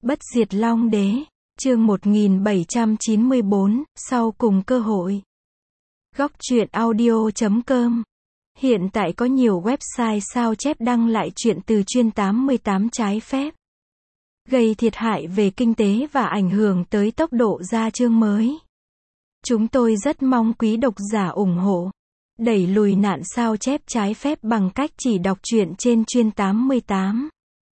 Bất diệt Long Đế, chương 1794, sau cùng cơ hội. Góc truyện audio.com. Hiện tại có nhiều website sao chép đăng lại truyện từ chuyên 88 trái phép, gây thiệt hại về kinh tế và ảnh hưởng tới tốc độ ra chương mới. Chúng tôi rất mong quý độc giả ủng hộ, đẩy lùi nạn sao chép trái phép bằng cách chỉ đọc truyện trên chuyên 88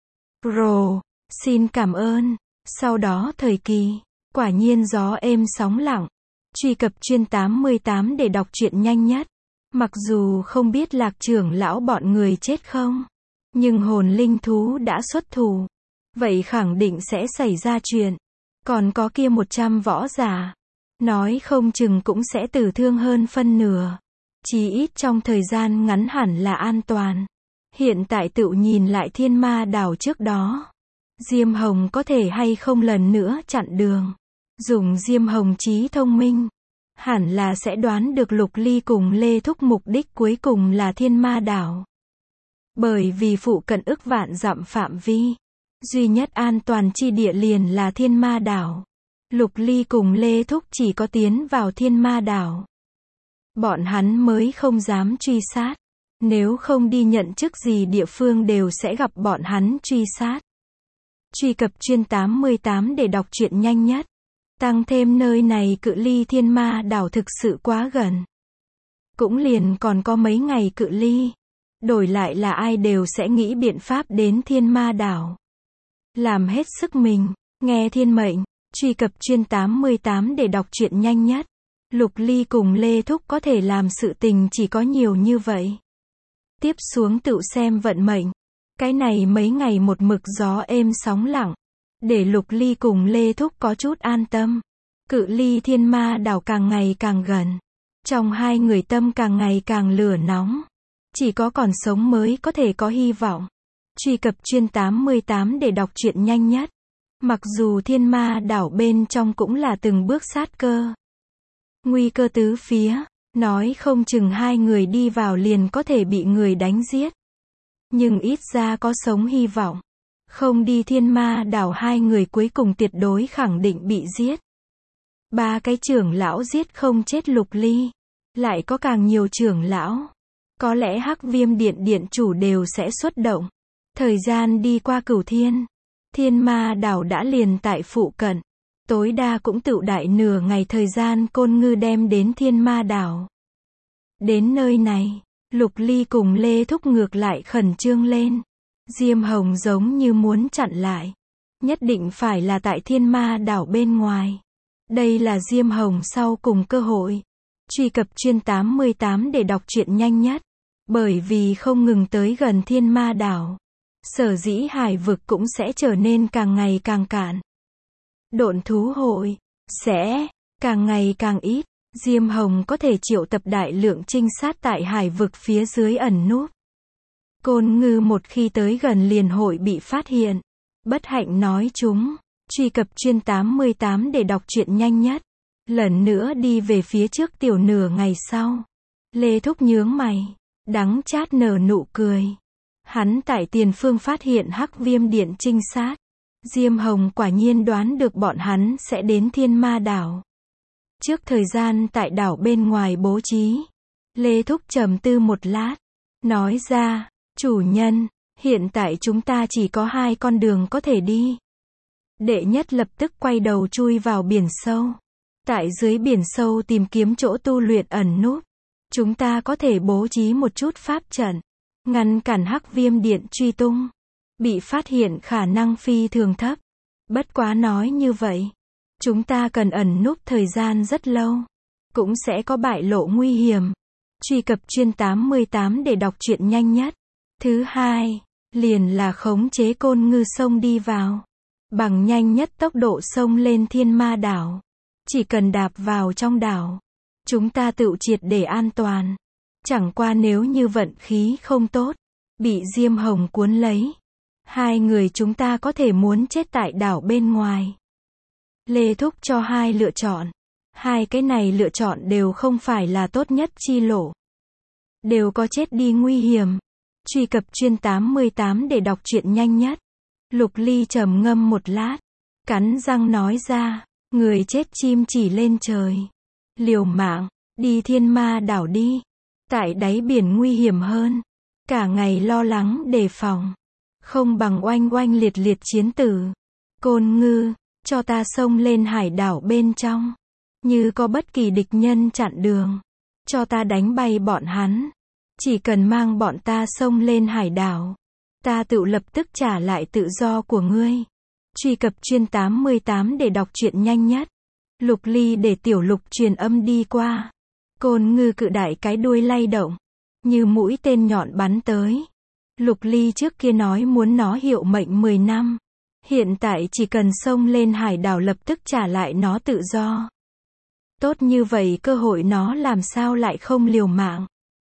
Pro. Xin cảm ơn. Sau đó thời kỳ, quả nhiên gió êm sóng lặng. Truy cập chuyên 88 để đọc truyện nhanh nhất. Mặc dù không biết Lạc trưởng lão bọn người chết không, nhưng hồn linh thú đã xuất thủ. Vậy khẳng định sẽ xảy ra chuyện. Còn có kia 100 võ giả, nói không chừng cũng sẽ tử thương hơn phân nửa. Chí ít trong thời gian ngắn hẳn là an toàn. Hiện tại tự nhìn lại Thiên Ma đảo trước đó, Diêm Hồng có thể hay không lần nữa chặn đường. Dùng Diêm Hồng trí thông minh, hẳn là sẽ đoán được Lục Ly cùng Lê Thúc mục đích cuối cùng là Thiên Ma đảo. Bởi vì phụ cận ức vạn dặm phạm vi, duy nhất an toàn chi địa liền là Thiên Ma đảo. Lục Ly cùng Lê Thúc chỉ có tiến vào Thiên Ma đảo, bọn hắn mới không dám truy sát. Nếu không đi nhận chức gì địa phương đều sẽ gặp bọn hắn truy sát. Truy cập chuyên 88 để đọc truyện nhanh nhất. Tăng thêm nơi này cự ly Thiên Ma đảo thực sự quá gần. Cũng liền còn có mấy ngày cự ly. Đổi lại là ai đều sẽ nghĩ biện pháp đến Thiên Ma đảo. Làm hết sức mình, nghe thiên mệnh. Truy cập chuyên 88 để đọc truyện nhanh nhất. Lục Ly cùng Lê Thúc có thể làm sự tình chỉ có nhiều như vậy. Tiếp xuống tự xem vận mệnh. Cái này mấy ngày một mực gió êm sóng lặng, để Lục Ly cùng Lê Thúc có chút an tâm. Cự ly Thiên Ma đảo càng ngày càng gần. Trong hai người tâm càng ngày càng lửa nóng. Chỉ có còn sống mới có thể có hy vọng. Truy cập chuyên 88 để đọc truyện nhanh nhất. Mặc dù Thiên Ma đảo bên trong cũng là từng bước sát cơ, nguy cơ tứ phía, nói không chừng hai người đi vào liền có thể bị người đánh giết. Nhưng ít ra có sống hy vọng. Không đi Thiên Ma đảo hai người cuối cùng tuyệt đối khẳng định bị giết. Ba cái trưởng lão giết không chết Lục Ly. Lại có càng nhiều trưởng lão. Có lẽ Hắc Viêm Điện điện chủ đều sẽ xuất động. Thời gian đi qua Cửu Thiên. Thiên Ma đảo đã liền tại phụ cận. Tối đa cũng tựu đại nửa ngày thời gian Côn Ngư đem đến Thiên Ma đảo. Đến nơi này, Lục Ly cùng Lê Thúc ngược lại khẩn trương lên. Diêm Hồng giống như muốn chặn lại. Nhất định phải là tại Thiên Ma đảo bên ngoài. Đây là Diêm Hồng sau cùng cơ hội. Truy cập chuyên 88 để đọc truyện nhanh nhất. Bởi vì không ngừng tới gần Thiên Ma đảo, sở dĩ hải vực cũng sẽ trở nên càng ngày càng cạn. Độn thú hội sẽ càng ngày càng ít. Diêm Hồng có thể triệu tập đại lượng trinh sát tại hải vực phía dưới ẩn núp. Côn Ngư một khi tới gần liền hội bị phát hiện. Bất hạnh nói chúng. Truy cập chuyên 88 để đọc truyện nhanh nhất. Lần nữa đi về phía trước tiểu nửa ngày sau. Lê Thúc nhướng mày, đắng chát nở nụ cười. Hắn tại tiền phương phát hiện Hắc Viêm Điện trinh sát. Diêm Hồng quả nhiên đoán được bọn hắn sẽ đến Thiên Ma đảo. Trước thời gian tại đảo bên ngoài bố trí, Lê Thúc trầm tư một lát, nói ra, chủ nhân, hiện tại chúng ta chỉ có hai con đường có thể đi. Đệ nhất lập tức quay đầu chui vào biển sâu. Tại dưới biển sâu tìm kiếm chỗ tu luyện ẩn núp. Chúng ta có thể bố trí một chút pháp trận, ngăn cản Hắc Viêm Điện truy tung. Bị phát hiện khả năng phi thường thấp. Bất quá nói như vậy, chúng ta cần ẩn núp thời gian rất lâu. Cũng sẽ có bại lộ nguy hiểm. Truy cập chuyên 88 để đọc truyện nhanh nhất. Thứ hai, liền là khống chế Côn Ngư sông đi vào. Bằng nhanh nhất tốc độ sông lên Thiên Ma đảo. Chỉ cần đạp vào trong đảo, chúng ta tự triệt để an toàn. Chẳng qua nếu như vận khí không tốt, bị Diêm Hồng cuốn lấy, hai người chúng ta có thể muốn chết tại đảo bên ngoài. Lê Thúc cho hai lựa chọn. Hai cái này lựa chọn đều không phải là tốt nhất chi lộ. Đều có chết đi nguy hiểm. Truy cập chuyên 88 để đọc truyện nhanh nhất. Lục Ly trầm ngâm một lát, cắn răng nói ra, người chết chim chỉ lên trời. Liều mạng, đi Thiên Ma đảo đi. Tại đáy biển nguy hiểm hơn. Cả ngày lo lắng đề phòng. Không bằng oanh oanh liệt liệt chiến tử. Côn Ngư, cho ta xông lên hải đảo bên trong. Như có bất kỳ địch nhân chặn đường. Cho ta đánh bay bọn hắn. Chỉ cần mang bọn ta xông lên hải đảo. Ta tự lập tức trả lại tự do của ngươi. Truy cập chuyên 88 để đọc truyện nhanh nhất. Lục Ly để tiểu lục truyền âm đi qua. Côn Ngư cự đại cái đuôi lay động. Như mũi tên nhọn bắn tới. Lục Ly trước kia nói muốn nó hiệu mệnh 10 năm. Hiện tại chỉ cần xông lên hải đảo lập tức trả lại nó tự do. Tốt như vậy cơ hội nó làm sao lại không liều mạng.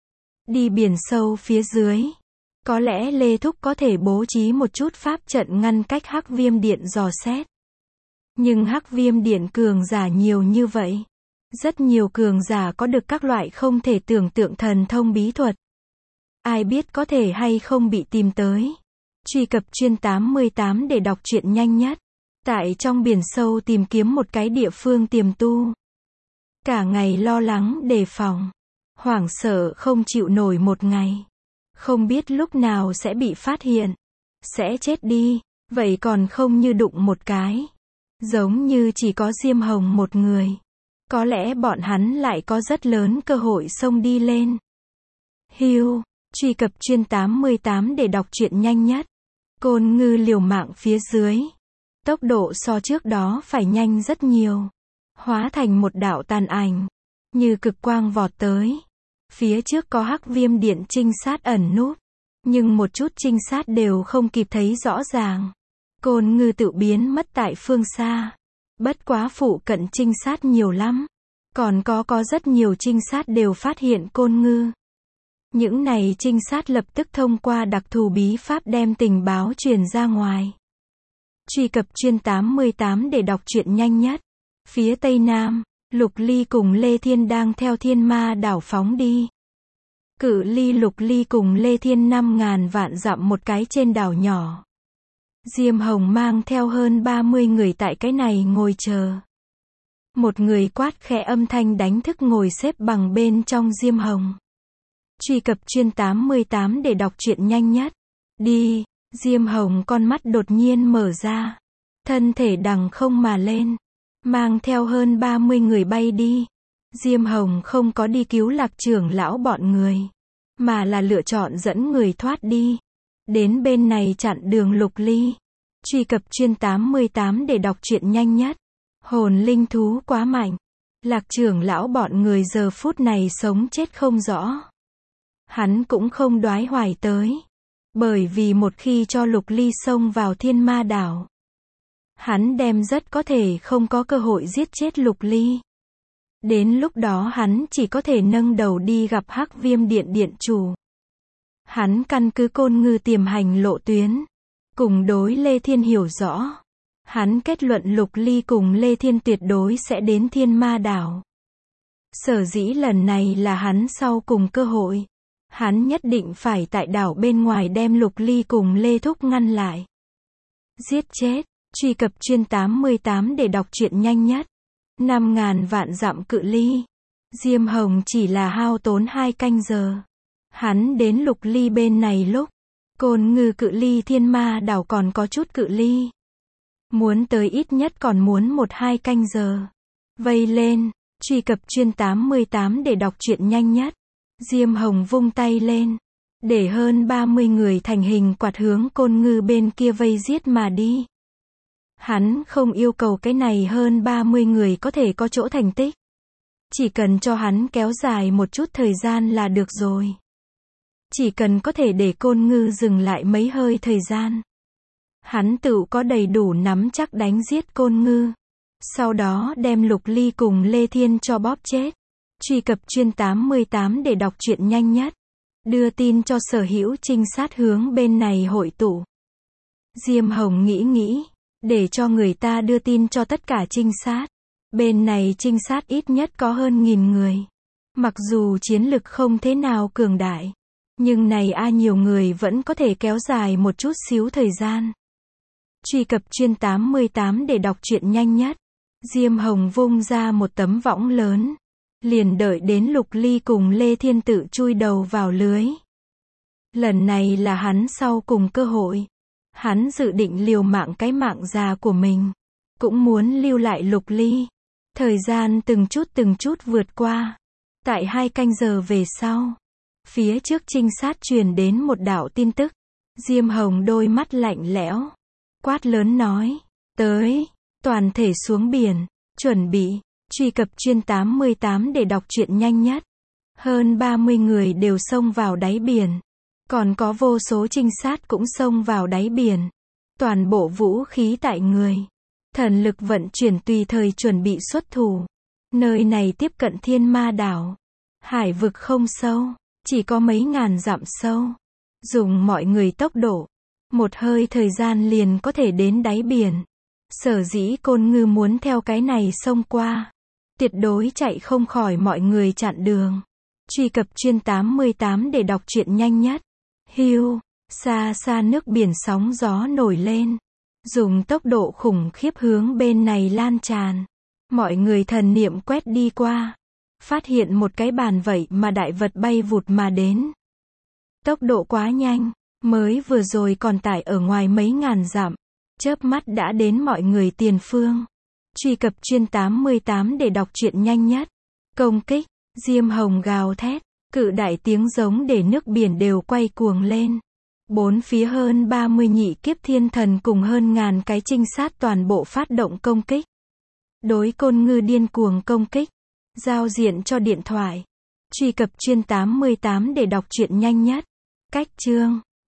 Đi biển sâu phía dưới. Có lẽ Lê Thúc có thể bố trí một chút pháp trận ngăn cách Hắc Viêm Điện dò xét. Nhưng Hắc Viêm Điện cường giả nhiều như vậy. Rất nhiều cường giả có được các loại không thể tưởng tượng thần thông bí thuật. Ai biết có thể hay không bị tìm tới. Truy cập chuyên 88 để đọc truyện nhanh nhất. Tại trong biển sâu tìm kiếm một cái địa phương tiềm tu. Cả ngày lo lắng đề phòng. Hoảng sợ không chịu nổi một ngày. Không biết lúc nào sẽ bị phát hiện. Sẽ chết đi. Vậy còn không như đụng một cái. Giống như chỉ có Diêm Hồng một người. Có lẽ bọn hắn lại có rất lớn cơ hội xông đi lên. Hiu, truy cập chuyên 88 để đọc truyện nhanh nhất. Côn Ngư liều mạng phía dưới. Tốc độ so trước đó phải nhanh rất nhiều. Hóa thành một đạo tàn ảnh. Như cực quang vọt tới. Phía trước có Hắc Viêm Điện trinh sát ẩn núp. Nhưng một chút trinh sát đều không kịp thấy rõ ràng. Côn Ngư tự biến mất tại phương xa. Bất quá phụ cận trinh sát nhiều lắm. Còn có rất nhiều trinh sát đều phát hiện Côn Ngư. Những này trinh sát lập tức thông qua đặc thù bí pháp đem tình báo truyền ra ngoài. Truy cập chuyên 88 để đọc truyện nhanh nhất. Phía Tây Nam, Lục Ly cùng Lê Thiên đang theo Thiên Ma đảo phóng đi. Cự ly Lục Ly cùng Lê Thiên 5.000 vạn dặm một cái trên đảo nhỏ. Diêm Hồng mang theo hơn 30 người tại cái này ngồi chờ. Một người quát khẽ âm thanh đánh thức ngồi xếp bằng bên trong Diêm Hồng. Truy cập chuyên 88 để đọc truyện nhanh nhất. Đi, Diêm Hồng con mắt đột nhiên mở ra. Thân thể đằng không mà lên. Mang theo hơn 30 người bay đi. Diêm Hồng không có đi cứu Lạc trưởng lão bọn người. Mà là lựa chọn dẫn người thoát đi. Đến bên này chặn đường Lục Ly. Truy cập chuyên 88 để đọc truyện nhanh nhất. Hồn linh thú quá mạnh. Lạc trưởng lão bọn người giờ phút này sống chết không rõ. Hắn cũng không đoái hoài tới. Bởi vì một khi cho Lục Ly xông vào Thiên Ma đảo. Hắn đem rất có thể không có cơ hội giết chết Lục Ly. Đến lúc đó hắn chỉ có thể nâng đầu đi gặp Hắc Viêm Điện điện chủ. Hắn căn cứ Côn Ngư tiềm hành lộ tuyến. Cùng đối Lê Thiên hiểu rõ. Hắn kết luận Lục Ly cùng Lê Thiên tuyệt đối sẽ đến Thiên Ma đảo. Sở dĩ lần này là hắn sau cùng cơ hội. Hắn nhất định phải tại đảo bên ngoài đem Lục Ly cùng Lê Thúc ngăn lại. Giết chết. Truy cập chuyên 88 để đọc truyện nhanh nhất. 5.000 vạn dặm cự ly. Diêm Hồng chỉ là hao tốn 2 canh giờ. Hắn đến Lục Ly bên này lúc. Côn Ngư cự ly Thiên Ma đảo còn có chút cự ly. Muốn tới ít nhất còn muốn 1-2 canh giờ. Vây lên. Truy cập chuyên 88 để đọc truyện nhanh nhất. Diêm Hồng vung tay lên. Để hơn 30 người thành hình quạt hướng Côn Ngư bên kia vây giết mà đi. Hắn không yêu cầu cái này hơn 30 người có thể có chỗ thành tích. Chỉ cần cho hắn kéo dài một chút thời gian là được rồi. Chỉ cần có thể để Côn Ngư dừng lại mấy hơi thời gian. Hắn tự có đầy đủ nắm chắc đánh giết Côn Ngư. Sau đó đem Lục Ly cùng Lê Thiên cho bóp chết. Truy cập chuyên 88 để đọc truyện nhanh nhất. Đưa tin cho sở hữu trinh sát hướng bên này hội tụ. Diêm Hồng nghĩ. Để cho người ta đưa tin cho tất cả trinh sát. Bên này trinh sát ít nhất có hơn 1000 người. Mặc dù chiến lực không thế nào cường đại. Nhưng này nhiều người vẫn có thể kéo dài một chút xíu thời gian. Truy cập chuyên 88 để đọc truyện nhanh nhất. Diêm Hồng vung ra một tấm võng lớn. Liền đợi đến Lục Ly cùng Lê Thiên Tự chui đầu vào lưới. Lần này là hắn sau cùng cơ hội. Hắn dự định liều mạng cái mạng già của mình. Cũng muốn lưu lại Lục Ly. Thời gian từng chút vượt qua. Tại 2 canh giờ về sau. Phía trước trinh sát truyền đến một đạo tin tức. Diêm Hồng đôi mắt lạnh lẽo. Quát lớn nói. Tới. Toàn thể xuống biển. Chuẩn bị. Truy cập chuyên 88 để đọc truyện nhanh nhất. Hơn 30 người đều xông vào đáy biển. Còn có vô số trinh sát cũng xông vào đáy biển. Toàn bộ vũ khí tại người. Thần lực vận chuyển tùy thời chuẩn bị xuất thủ. Nơi này tiếp cận Thiên Ma đảo. Hải vực không sâu. Chỉ có mấy ngàn dặm sâu. Dùng mọi người tốc độ. Một hơi thời gian liền có thể đến đáy biển. Sở dĩ Côn Ngư muốn theo cái này xông qua. Tuyệt đối chạy không khỏi mọi người chặn đường. Truy cập chuyên 88 để đọc truyện nhanh nhất. Hiu, xa xa nước biển sóng gió nổi lên. Dùng tốc độ khủng khiếp hướng bên này lan tràn. Mọi người thần niệm quét đi qua. Phát hiện một cái bàn vậy mà đại vật bay vụt mà đến. Tốc độ quá nhanh. Mới vừa rồi còn tải ở ngoài mấy ngàn dặm. Chớp mắt đã đến mọi người tiền phương. Truy cập chuyên 88 để đọc truyện nhanh nhất. Công kích. Diêm Hồng gào thét. Cự đại tiếng giống để nước biển đều quay cuồng lên. Bốn phía hơn 30 nhị kiếp thiên thần cùng hơn ngàn cái trinh sát toàn bộ phát động công kích. Đối Côn Ngư điên cuồng công kích. Giao diện cho điện thoại. Truy cập chuyên 88 để đọc truyện nhanh nhất. Cách chương.